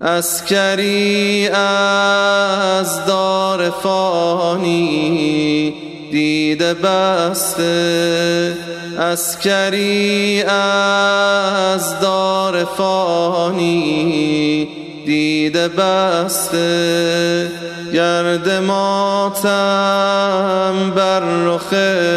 عسکری از دار فانی دیده بسته، عسکری از دار فانی دیده بسته، گرد ماتم بر رخ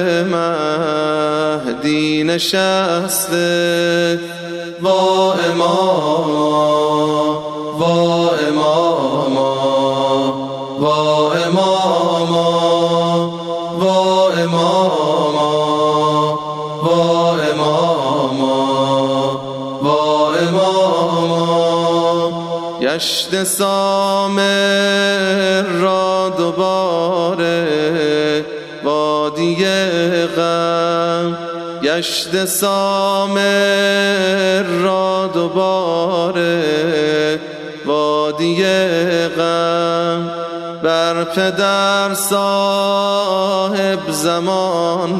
مهدی نشسته. وا اماما، وا اماما، وا اماما، وا اماما، وا اماما، وا اماما. گشت سامر را دوباره وادی غم، گشت سامر را دوباره وادی غم. بر پدر صاحب زمان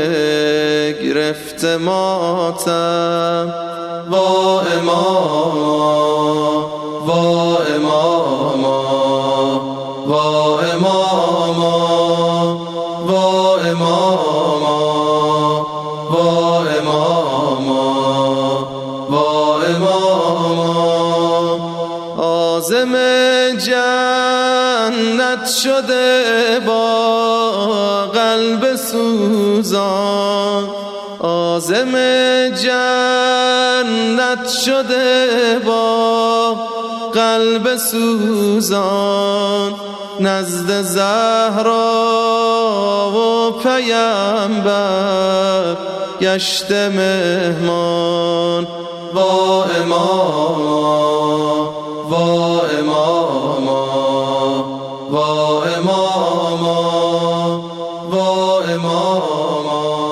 بگرفت ماتم. وا اماما، وا اماما، وا اماما، وا اماما، وا اماما، وا اماما. عازم جنت شده با قلب سوزان، عازم جنت شده با قلب سوزان، نزد زهرا و پیامبر گشت مهمان. وا اماما، وا اماما، وا اماما، وا اماما.